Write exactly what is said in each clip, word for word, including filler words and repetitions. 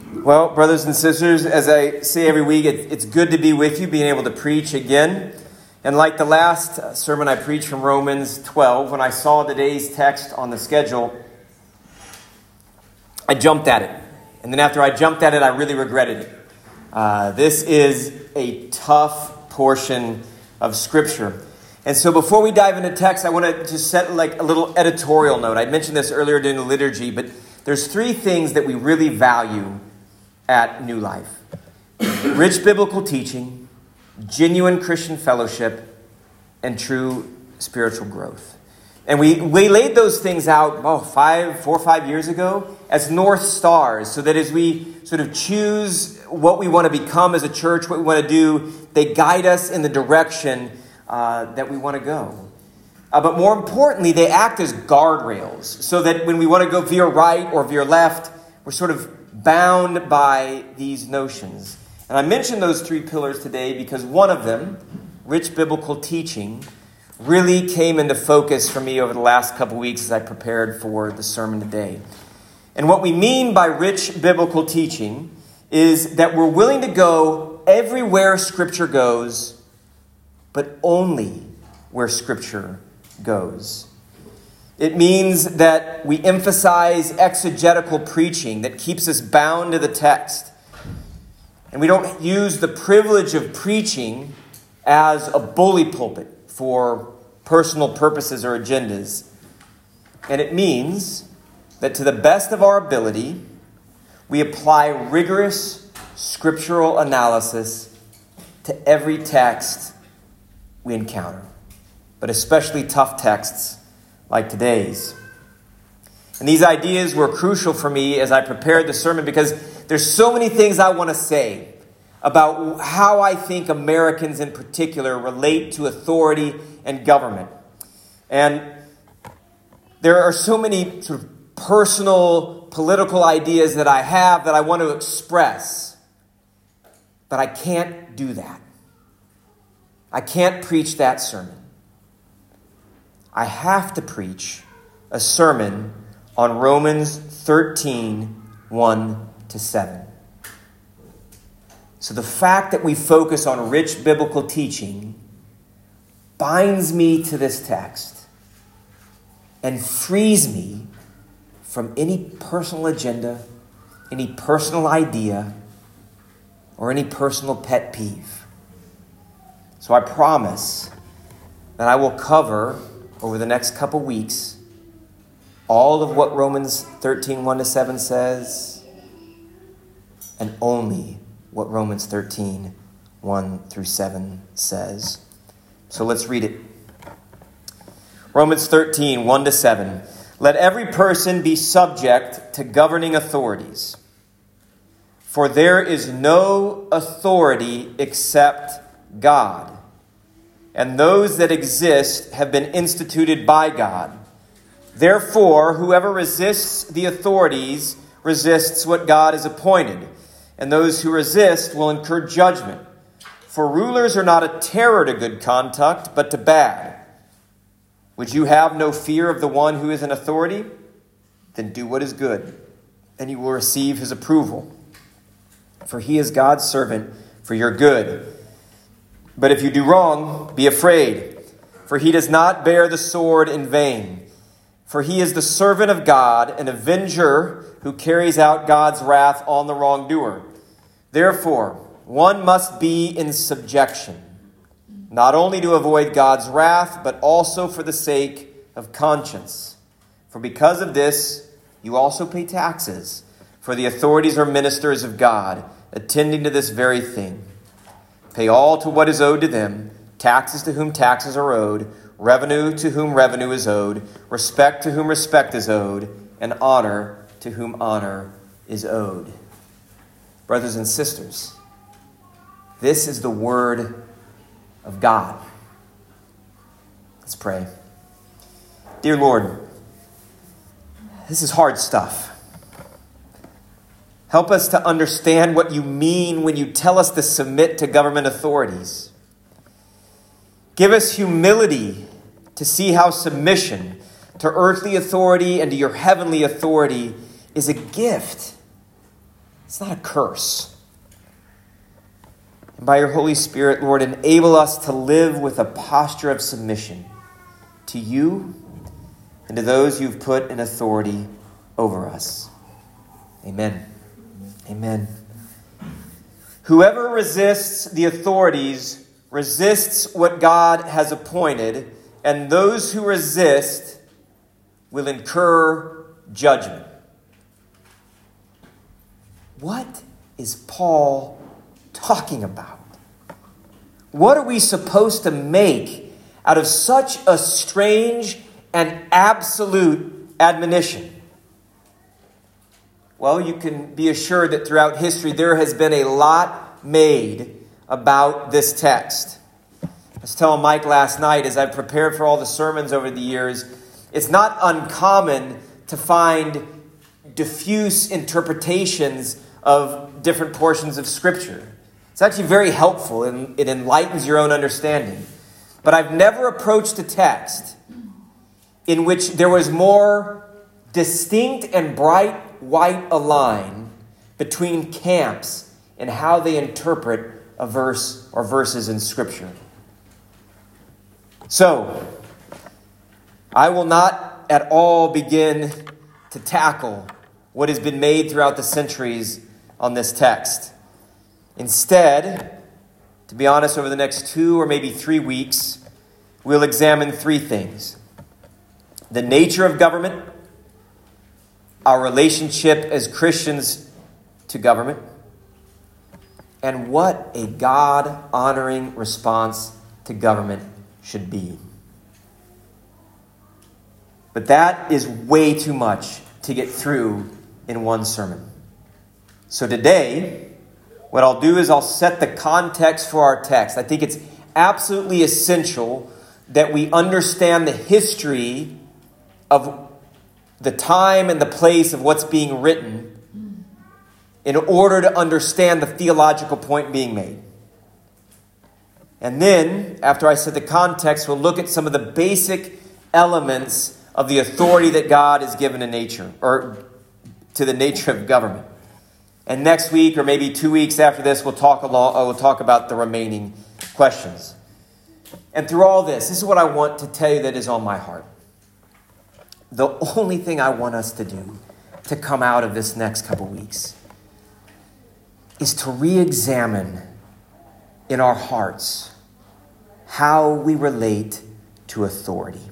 Well, brothers and sisters, as I say every week, it, it's good to be with you, being able to preach again. And like the last sermon I preached from Romans twelve, when I saw today's text on the schedule, I jumped at it. And then after I jumped at it, I really regretted it. Uh, this is a tough portion of Scripture. And so before we dive into text, I want to just set like a little editorial note. I mentioned this earlier during the liturgy, but there's three things that we really value at New Life: rich biblical teaching, genuine Christian fellowship, and true spiritual growth. And we, we laid those things out oh, five, four or five years ago as North Stars, so that as we sort of choose what we want to become as a church, what we want to do, they guide us in the direction uh, that we want to go. Uh, but more importantly, they act as guardrails, so that when we want to go veer right or veer left, we're sort of bound by these notions. And I mentioned those three pillars today because one of them, rich biblical teaching, really came into focus for me over the last couple weeks as I prepared for the sermon today. And what we mean by rich biblical teaching is that we're willing to go everywhere Scripture goes, but only where Scripture goes. It means that we emphasize exegetical preaching that keeps us bound to the text. And we don't use the privilege of preaching as a bully pulpit for personal purposes or agendas. And it means that to the best of our ability, we apply rigorous scriptural analysis to every text we encounter, but especially tough texts like today's. And these ideas were crucial for me as I prepared the sermon because there's so many things I want to say about how I think Americans in particular relate to authority and government. And there are so many sort of personal, political ideas that I have that I want to express, but I can't do that. I can't preach that sermon. I have to preach a sermon on Romans thirteen, one to seven. So the fact that we focus on rich biblical teaching binds me to this text and frees me from any personal agenda, any personal idea, or any personal pet peeve. So I promise that I will cover over the next couple weeks all of what Romans thirteen, one to seven says, and only what Romans thirteen, one through seven says. So let's read it. Romans thirteen, one to seven. Let every person be subject to governing authorities, for there is no authority except God, and those that exist have been instituted by God. Therefore, whoever resists the authorities resists what God has appointed, and those who resist will incur judgment. For rulers are not a terror to good conduct, but to bad. Would you have no fear of the one who is in authority? Then do what is good, and you will receive his approval. For he is God's servant for your good. But if you do wrong, be afraid, for he does not bear the sword in vain. For he is the servant of God, an avenger who carries out God's wrath on the wrongdoer. Therefore, one must be in subjection, not only to avoid God's wrath, but also for the sake of conscience. For because of this, you also pay taxes, for the authorities are ministers of God, attending to this very thing. Pay all to what is owed to them, taxes to whom taxes are owed, revenue to whom revenue is owed, respect to whom respect is owed, and honor to whom honor is owed. Brothers and sisters, this is the word of God. Let's pray. Dear Lord, this is hard stuff. Help us to understand what you mean when you tell us to submit to government authorities. Give us humility to see how submission to earthly authority and to your heavenly authority is a gift It's not a curse. And by your Holy Spirit, Lord, enable us to live with a posture of submission to you and to those you've put in authority over us. Amen. Amen. Whoever resists the authorities resists what God has appointed, and those who resist will incur judgment. What is Paul talking about? What are we supposed to make out of such a strange and absolute admonition? Well, you can be assured that throughout history there has been a lot made about this text. I was telling Mike last night as I prepared for all the sermons over the years, it's not uncommon to find diffuse interpretations of different portions of Scripture. It's actually very helpful and it enlightens your own understanding. But I've never approached a text in which there was more distinct and bright white a line between camps in how they interpret a verse or verses in Scripture. So, I will not at all begin to tackle what has been made throughout the centuries on this text. Instead, to be honest, over the next two or maybe three weeks, we'll examine three things: the nature of government, our relationship as Christians to government, and what a God-honoring response to government should be. But that is way too much to get through in one sermon. So today, what I'll do is I'll set the context for our text. I think it's absolutely essential that we understand the history of the time and the place of what's being written in order to understand the theological point being made. And then, after I set the context, we'll look at some of the basic elements of the authority that God has given to nature, or to the nature of government. And next week, or maybe two weeks after this, we'll talk along, uh, we'll talk about the remaining questions. And through all this, this is what I want to tell you that is on my heart. The only thing I want us to do to come out of this next couple weeks is to re-examine in our hearts how we relate to authority.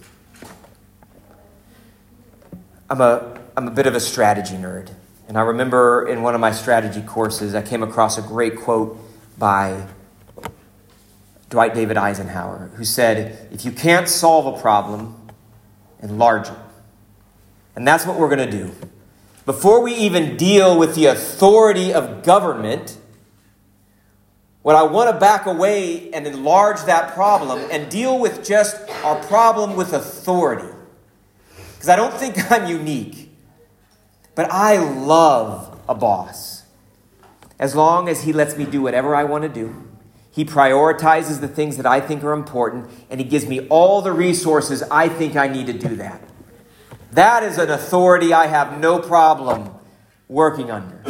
I'm a, I'm a bit of a strategy nerd. And I remember in one of my strategy courses, I came across a great quote by Dwight David Eisenhower, who said, if you can't solve a problem, enlarge it. And that's what we're going to do. Before we even deal with the authority of government, what I want to back away and enlarge that problem and deal with just our problem with authority. Because I don't think I'm unique. But I love a boss. As long as he lets me do whatever I want to do. He prioritizes the things that I think are important. And he gives me all the resources I think I need to do that. That is an authority I have no problem working under.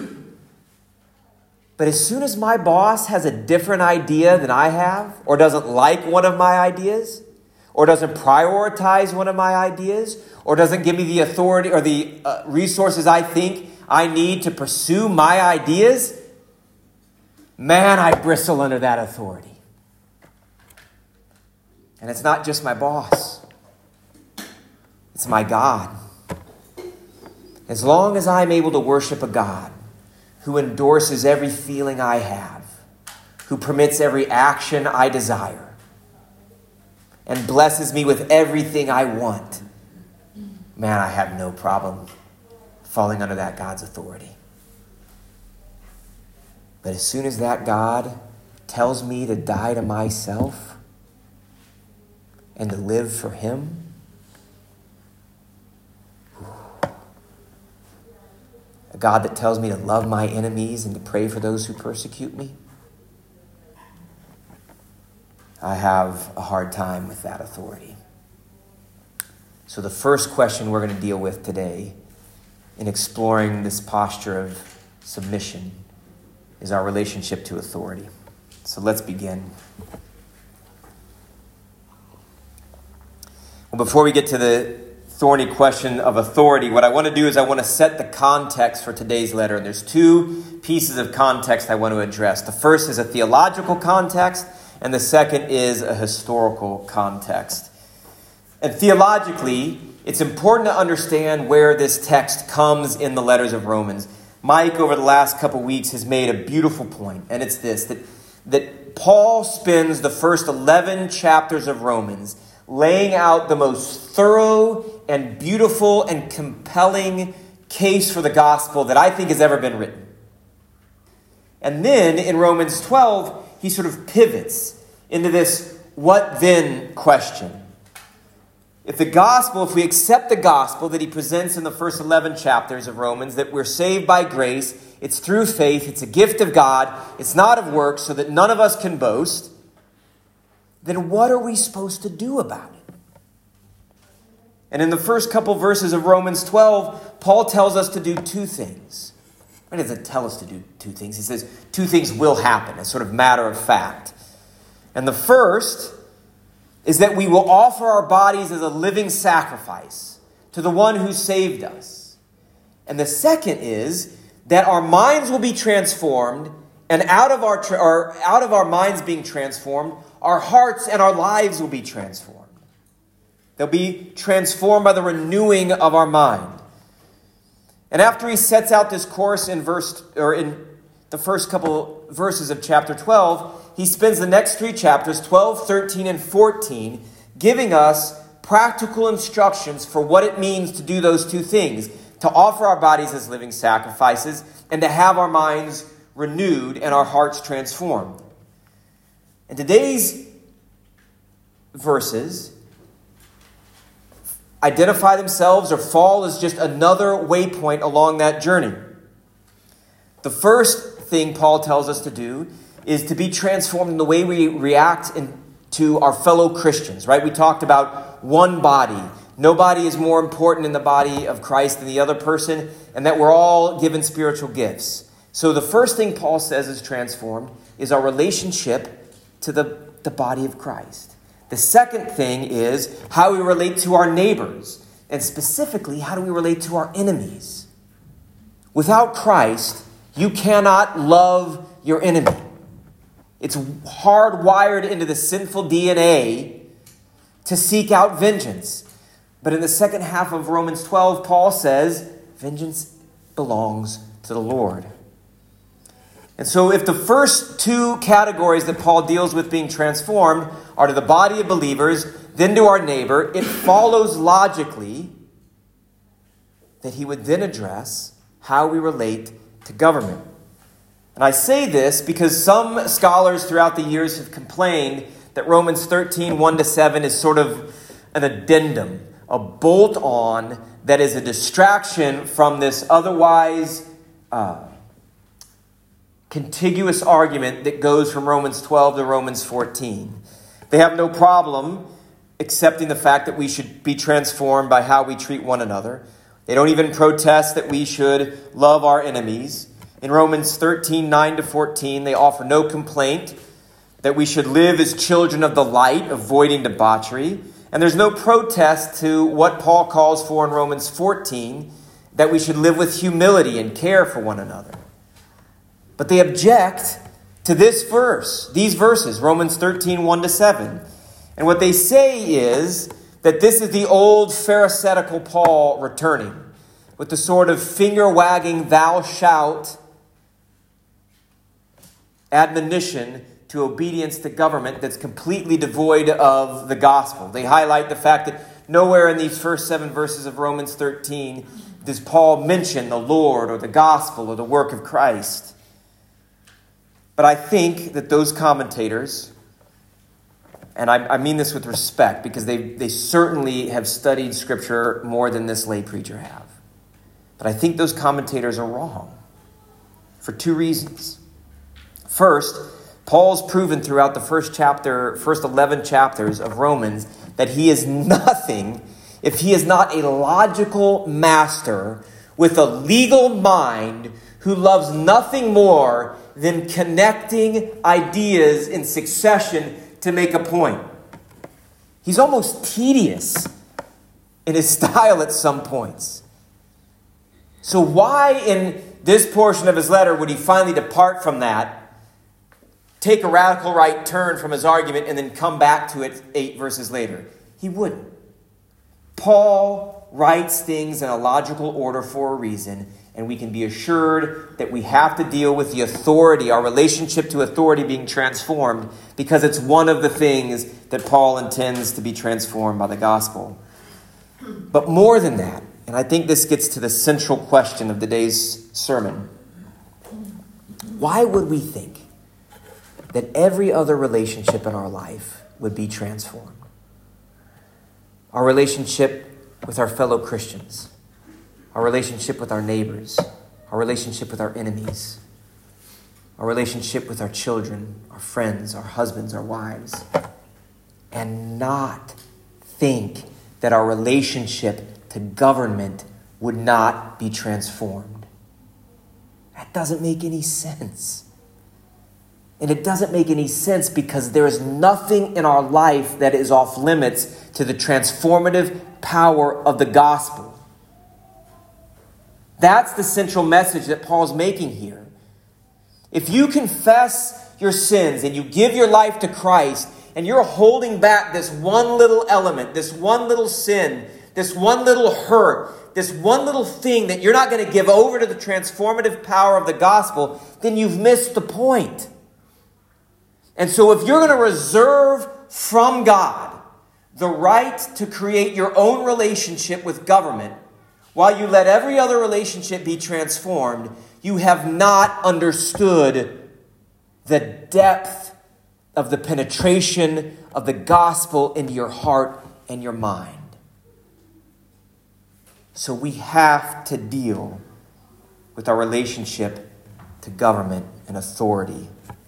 But as soon as my boss has a different idea than I have, or doesn't like one of my ideas, or doesn't prioritize one of my ideas, or doesn't give me the authority or the uh, resources I think I need to pursue my ideas, man, I bristle under that authority. And it's not just my boss. It's my God. As long as I'm able to worship a God who endorses every feeling I have, who permits every action I desire, and blesses me with everything I want, man, I have no problem falling under that God's authority. But as soon as that God tells me to die to myself and to live for Him, a God that tells me to love my enemies and to pray for those who persecute me, I have a hard time with that authority. So the first question we're going to deal with today in exploring this posture of submission is our relationship to authority. So let's begin. Well, before we get to the thorny question of authority, what I want to do is I want to set the context for today's letter. And there's two pieces of context I want to address. The first is a theological context, and the second is a historical context. And theologically, it's important to understand where this text comes in the letters of Romans. Mike, over the last couple weeks, has made a beautiful point, and it's this, that, that Paul spends the first eleven chapters of Romans laying out the most thorough and beautiful and compelling case for the gospel that I think has ever been written. And then in Romans twelve, he sort of pivots into this what then question. If the gospel, if we accept the gospel that he presents in the first eleven chapters of Romans, that we're saved by grace, it's through faith, it's a gift of God, it's not of works, so that none of us can boast, then what are we supposed to do about it? And in the first couple verses of Romans twelve, Paul tells us to do two things. He doesn't tell us to do two things. He says two things will happen, as sort of matter of fact. And the first is that we will offer our bodies as a living sacrifice to the one who saved us. And the second is that our minds will be transformed, and out of our tra- or out of our minds being transformed, our hearts and our lives will be transformed. They'll be transformed by the renewing of our mind. And after he sets out this course in verse or in the first couple verses of chapter twelve, he spends the next three chapters, twelve, thirteen, and fourteen, giving us practical instructions for what it means to do those two things, to offer our bodies as living sacrifices and to have our minds renewed and our hearts transformed. And today's verses identify themselves or fall as just another waypoint along that journey. The first thing Paul tells us to do is to be transformed in the way we react in, to our fellow Christians, right? We talked about one body. Nobody is more important in the body of Christ than the other person, and that we're all given spiritual gifts. So the first thing Paul says is transformed is our relationship to the, the body of Christ. The second thing is how we relate to our neighbors, and specifically, how do we relate to our enemies? Without Christ, you cannot love your enemy. It's hardwired into the sinful D N A to seek out vengeance. But in the second half of Romans twelve, Paul says, vengeance belongs to the Lord. And so if the first two categories that Paul deals with being transformed are to the body of believers, then to our neighbor, it follows logically that he would then address how we relate to government. And I say this because some scholars throughout the years have complained that Romans thirteen, one to seven is sort of an addendum, a bolt-on that is a distraction from this otherwise uh, contiguous argument that goes from Romans twelve to Romans fourteen. They have no problem accepting the fact that we should be transformed by how we treat one another. They don't even protest that we should love our enemies. In Romans thirteen, nine to fourteen, they offer no complaint that we should live as children of the light, avoiding debauchery. And there's no protest to what Paul calls for in Romans fourteen, that we should live with humility and care for one another. But they object to this verse, these verses, Romans thirteen, one to seven. And what they say is that this is the old Pharisaical Paul returning with the sort of finger-wagging thou shalt admonition to obedience to government that's completely devoid of the gospel. They highlight the fact that nowhere in these first seven verses of Romans thirteen does Paul mention the Lord or the gospel or the work of Christ. But I think that those commentators, and I, I mean this with respect because they, they certainly have studied Scripture more than this lay preacher have. But I think those commentators are wrong for two reasons. First, Paul's proven throughout the first chapter, first eleven chapters of Romans, that he is nothing if he is not a logical master with a legal mind who loves nothing more than connecting ideas in succession to make a point. He's almost tedious in his style at some points. So why in this portion of his letter would he finally depart from that, take a radical right turn from his argument, and then come back to it eight verses later? He wouldn't. Paul writes things in a logical order for a reason, and we can be assured that we have to deal with the authority, our relationship to authority being transformed, because it's one of the things that Paul intends to be transformed by the gospel. But more than that, and I think this gets to the central question of today's sermon, why would we think that every other relationship in our life would be transformed? Our relationship with our fellow Christians, our relationship with our neighbors, our relationship with our enemies, our relationship with our children, our friends, our husbands, our wives, and not think that our relationship to government would not be transformed. That doesn't make any sense. And it doesn't make any sense because there is nothing in our life that is off limits to the transformative power of the gospel. That's the central message that Paul's making here. If you confess your sins and you give your life to Christ, and you're holding back this one little element, this one little sin, this one little hurt, this one little thing that you're not going to give over to the transformative power of the gospel, then you've missed the point. And so if you're going to reserve from God the right to create your own relationship with government, while you let every other relationship be transformed, you have not understood the depth of the penetration of the gospel into your heart and your mind. So we have to deal with our relationship to government and authority.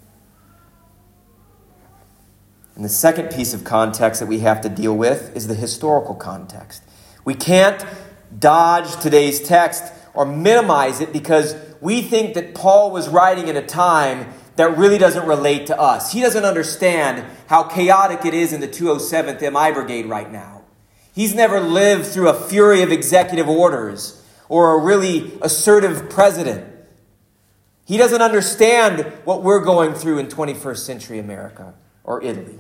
And the second piece of context that we have to deal with is the historical context. We can't dodge today's text or minimize it because we think that Paul was writing in a time that really doesn't relate to us. He doesn't understand how chaotic it is in the two oh seventh M I Brigade right now. He's never lived through a fury of executive orders or a really assertive president. He doesn't understand what we're going through in twenty-first century America or Italy.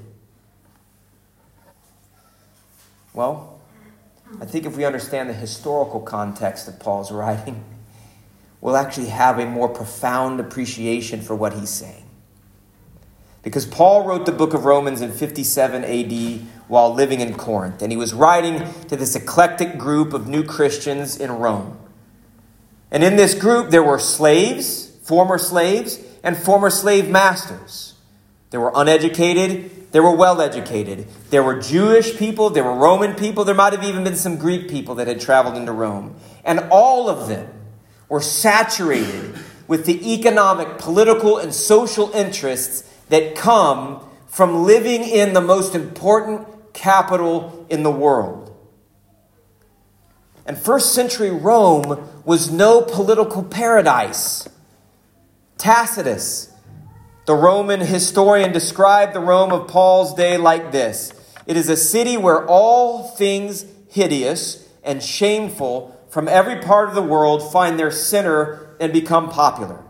Well, I think if we understand the historical context of Paul's writing, we'll actually have a more profound appreciation for what he's saying. Because Paul wrote the book of Romans in fifty-seven A D while living in Corinth. And he was writing to this eclectic group of new Christians in Rome. And in this group, there were slaves, former slaves, and former slave masters. There were uneducated, there were well-educated. There were Jewish people, there were Roman people. There might have even been some Greek people that had traveled into Rome. And all of them were saturated with the economic, political, and social interests that come from living in the most important capital in the world. And first century Rome was no political paradise. Tacitus, the Roman historian, described the Rome of Paul's day like this: it is a city where all things hideous and shameful from every part of the world find their center and become popular.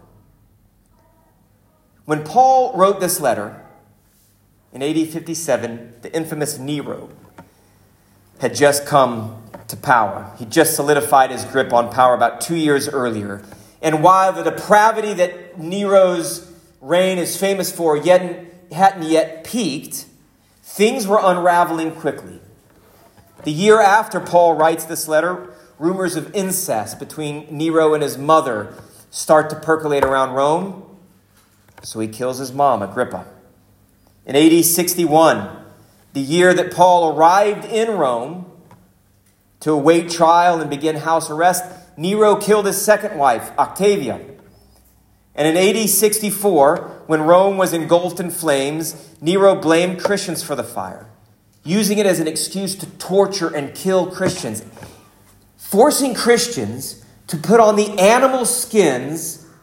When Paul wrote this letter in A D fifty-seven, the infamous Nero had just come to power. He just solidified his grip on power about two years earlier. And while the depravity that Nero's reign is famous for yet, hadn't yet peaked, things were unraveling quickly. The year after Paul writes this letter, rumors of incest between Nero and his mother start to percolate around Rome. So he kills his mom, Agrippa. In A D sixty-one, the year that Paul arrived in Rome to await trial and begin house arrest, Nero killed his second wife, Octavia. And in A D sixty-four, when Rome was engulfed in flames, Nero blamed Christians for the fire, using it as an excuse to torture and kill Christians, forcing Christians to put on the animal skins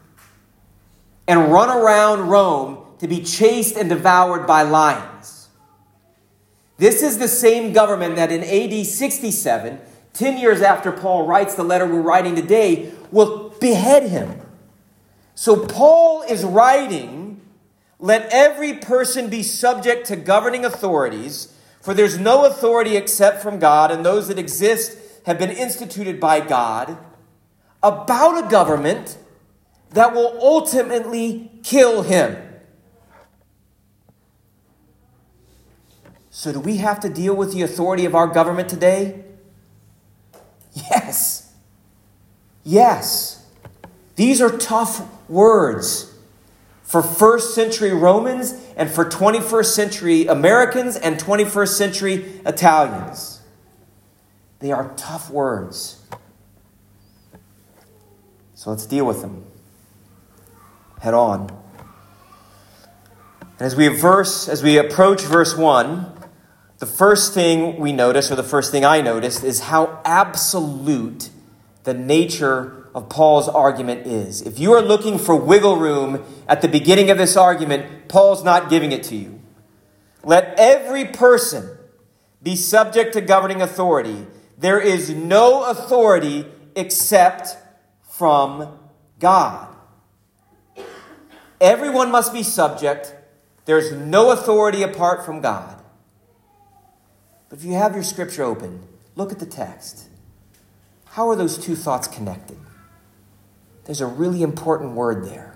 and run around Rome to be chased and devoured by lions. This is the same government that in A D sixty-seven, ten years after Paul writes the letter we're writing today, will behead him. So Paul is writing, let every person be subject to governing authorities, for there's no authority except from God, and those that exist have been instituted by God, about a government that will ultimately kill him. So do we have to deal with the authority of our government today? Yes. Yes. These are tough words for first century Romans and for twenty-first century Americans and twenty-first century Italians. They are tough words. So let's deal with them head on. And as we verse, as we approach verse one, the first thing we notice, or the first thing I noticed, is how absolute the nature of Paul's argument is. If you are looking for wiggle room at the beginning of this argument, Paul's not giving it to you. Let every person be subject to governing authority. There is no authority except from God. Everyone must be subject. There's no authority apart from God. But if you have your scripture open, look at the text. How are those two thoughts connected? There's a really important word there.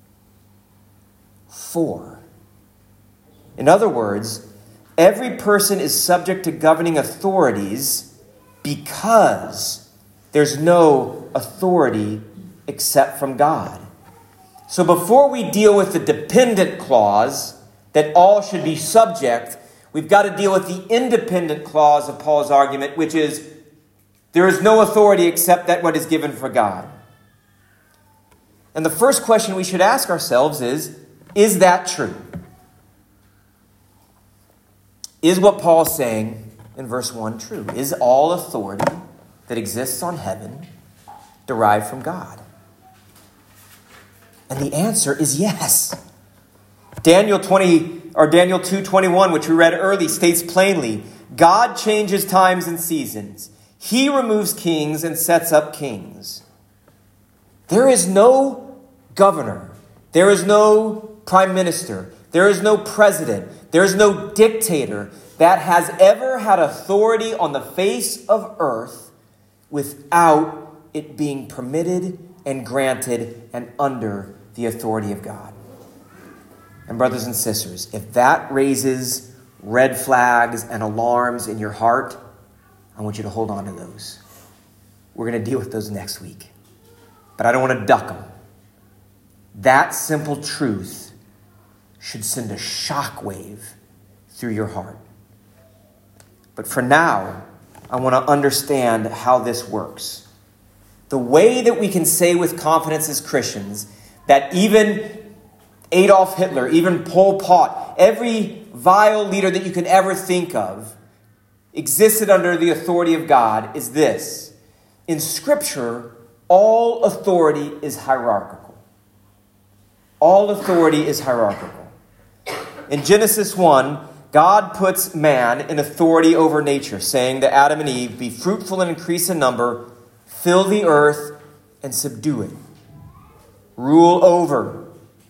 For. In other words, every person is subject to governing authorities because there's no authority except from God. So before we deal with the dependent clause, that all should be subject, we've got to deal with the independent clause of Paul's argument, which is there is no authority except that what is given for God. And the first question we should ask ourselves is, is that true? Is what Paul's saying in verse one true? Is all authority that exists on heaven derived from God? And the answer is yes. Daniel twenty or Daniel two twenty-one, which we read early, states plainly, God changes times and seasons. He removes kings and sets up kings. There is no governor. There is no prime minister. There is no president. There is no dictator that has ever had authority on the face of earth without it being permitted and granted and under the authority of God. And brothers and sisters, if that raises red flags and alarms in your heart, I want you to hold on to those. We're going to deal with those next week. But I don't want to duck them. That simple truth should send a shockwave through your heart. But for now, I want to understand how this works. The way that we can say with confidence as Christians that even Adolf Hitler, even Pol Pot, every vile leader that you can ever think of existed under the authority of God is this. In Scripture, all authority is hierarchical. All authority is hierarchical. In Genesis one, God puts man in authority over nature, saying to Adam and Eve, be fruitful and increase in number, fill the earth and subdue it. Rule over.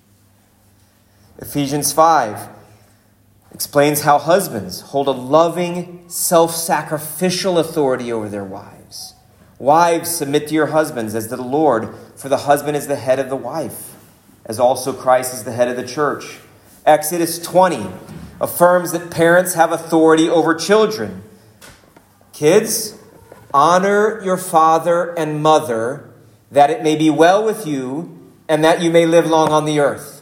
Ephesians five explains how husbands hold a loving, self-sacrificial authority over their wives. Wives, submit to your husbands as to the Lord, for the husband is the head of the wife, as also Christ is the head of the church. Exodus twenty affirms that parents have authority over children. Kids, honor your father and mother, that it may be well with you and that you may live long on the earth.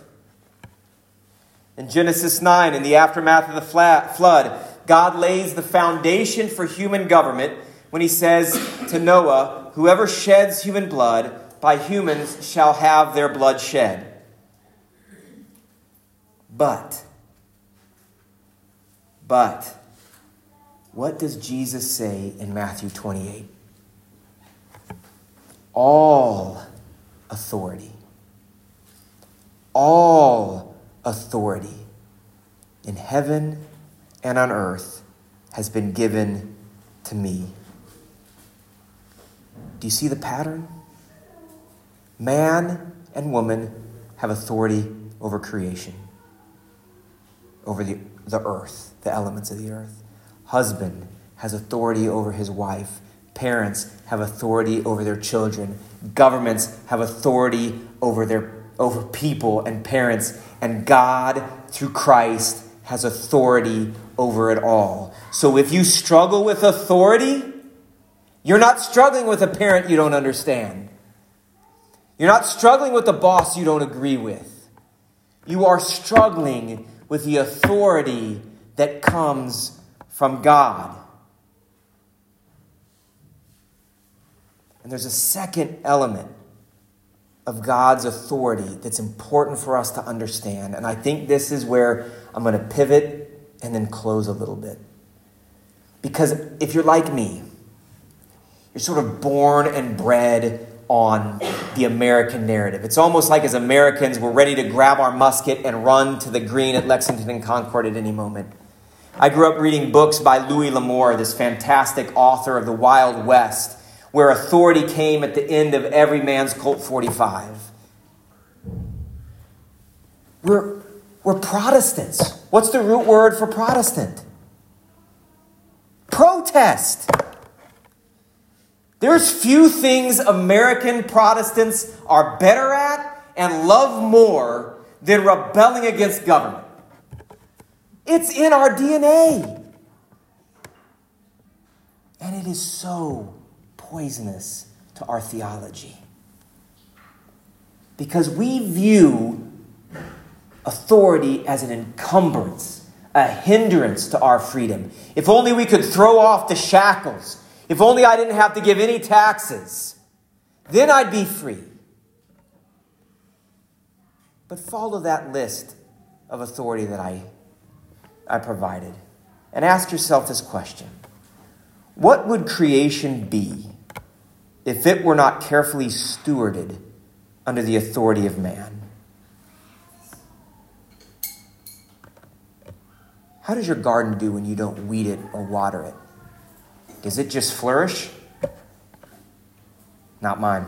In Genesis nine, in the aftermath of the flood, God lays the foundation for human government when he says to Noah, whoever sheds human blood, by humans shall have their blood shed. But, but, what does Jesus say in Matthew twenty-eight? All authority, all authority in heaven and on earth has been given to me. Do you see the pattern? Man and woman have authority over creation, over the, the earth, the elements of the earth. Husband has authority over his wife. Parents have authority over their children. Governments have authority over their over people and parents. And God, through Christ, has authority over it all. So if you struggle with authority, you're not struggling with a parent you don't understand. You're not struggling with a boss you don't agree with. You are struggling with the authority that comes from God. And there's a second element of God's authority that's important for us to understand. And I think this is where I'm going to pivot and then close a little bit. Because if you're like me, you're sort of born and bred on the American narrative. It's almost like as Americans, we're ready to grab our musket and run to the green at Lexington and Concord at any moment. I grew up reading books by Louis L'Amour, this fantastic author of the Wild West, where authority came at the end of every man's Colt forty-five. We're, we're Protestants. What's the root word for Protestant? Protest. There's few things American Protestants are better at and love more than rebelling against government. It's in our D N A. And it is so poisonous to our theology. Because we view authority as an encumbrance, a hindrance to our freedom. If only we could throw off the shackles. If only I didn't have to give any taxes, then I'd be free. But follow that list of authority that I, I provided and ask yourself this question. What would creation be if it were not carefully stewarded under the authority of man? How does your garden do when you don't weed it or water it? Does it just flourish? Not mine.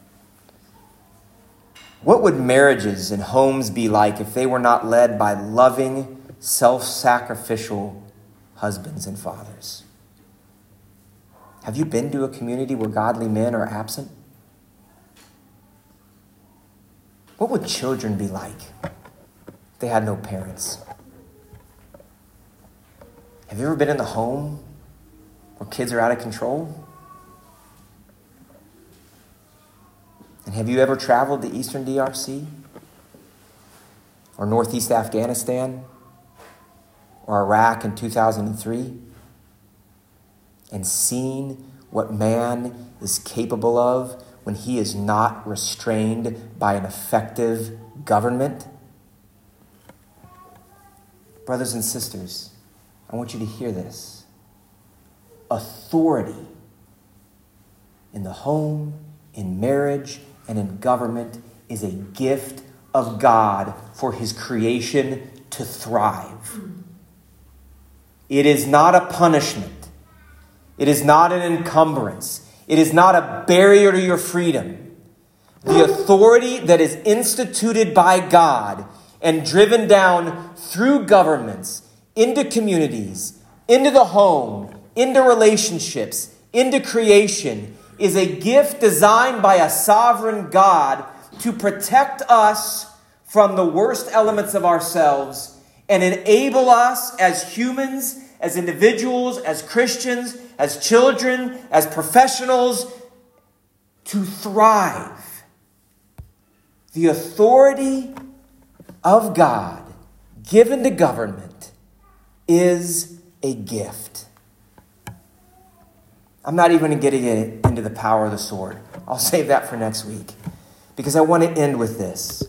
What would marriages and homes be like if they were not led by loving, self-sacrificial husbands and fathers? Have you been to a community where godly men are absent? What would children be like if they had no parents? Have you ever been in the home where kids are out of control? And have you ever traveled to Eastern D R C? Or Northeast Afghanistan? Or Iraq in two thousand three? And seen what man is capable of when he is not restrained by an effective government? Brothers and sisters, I want you to hear this. Authority in the home, in marriage, and in government is a gift of God for his creation to thrive. It is not a punishment. It is not an encumbrance. It is not a barrier to your freedom. The authority that is instituted by God and driven down through governments into communities, into the home, into relationships, into creation is a gift designed by a sovereign God to protect us from the worst elements of ourselves and enable us as humans, as individuals, as Christians, as children, as professionals, to thrive. The authority of God given to government is a gift. I'm not even getting into the power of the sword. I'll save that for next week because I want to end with this.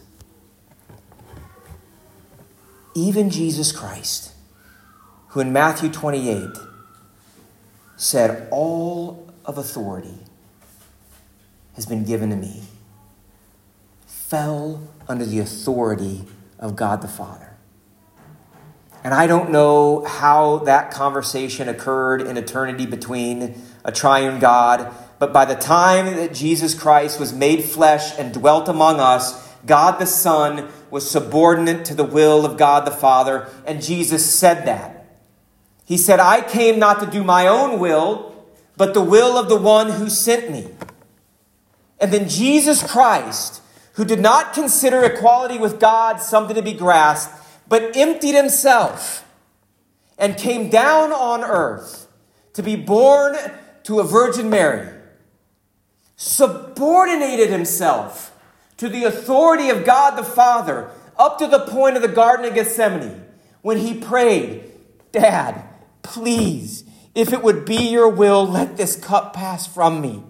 Even Jesus Christ, who in Matthew twenty-eight said, "All of authority has been given to me," fell under the authority of God the Father. And I don't know how that conversation occurred in eternity between a triune God, but by the time that Jesus Christ was made flesh and dwelt among us, God the Son was subordinate to the will of God the Father, and Jesus said that. He said, I came not to do my own will, but the will of the one who sent me. And then Jesus Christ, who did not consider equality with God something to be grasped, but emptied himself and came down on earth to be born to a Virgin Mary, subordinated himself to the authority of God the Father up to the point of the Garden of Gethsemane when he prayed, Dad, please, if it would be your will, let this cup pass from me.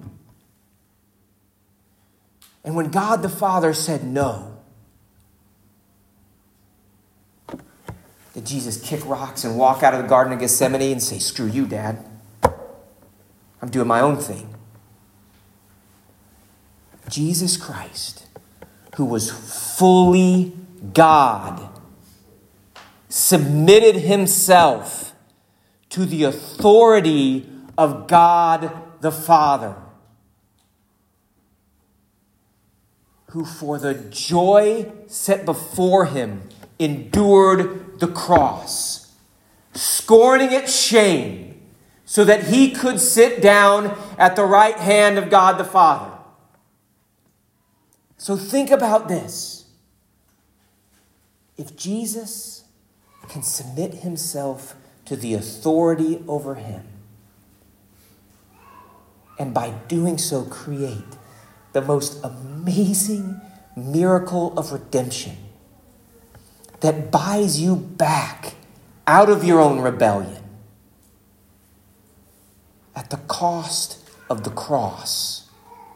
And when God the Father said no, did Jesus kick rocks and walk out of the Garden of Gethsemane and say, screw you, Dad. I'm doing my own thing. Jesus Christ, who was fully God, submitted himself to the authority of God the Father, who for the joy set before him endured the cross, scorning its shame, so that he could sit down at the right hand of God the Father. So think about this. If Jesus can submit himself to the authority over him, and by doing so create the most amazing miracle of redemption that buys you back out of your own rebellion at the cost of the cross,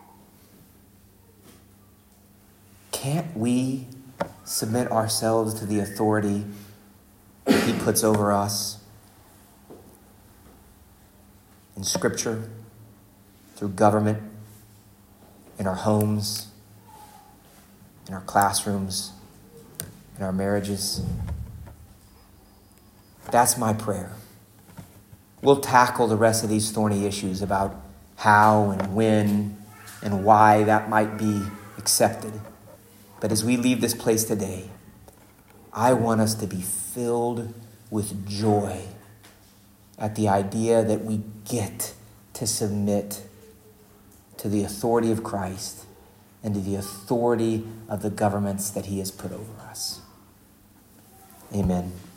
can't we submit ourselves to the authority he puts over us in Scripture, through government, in our homes, in our classrooms, in our marriages? That's my prayer. We'll tackle the rest of these thorny issues about how and when and why that might be accepted. But as we leave this place today, I want us to be filled with joy at the idea that we get to submit to the authority of Christ and to the authority of the governments that he has put over us. Amen.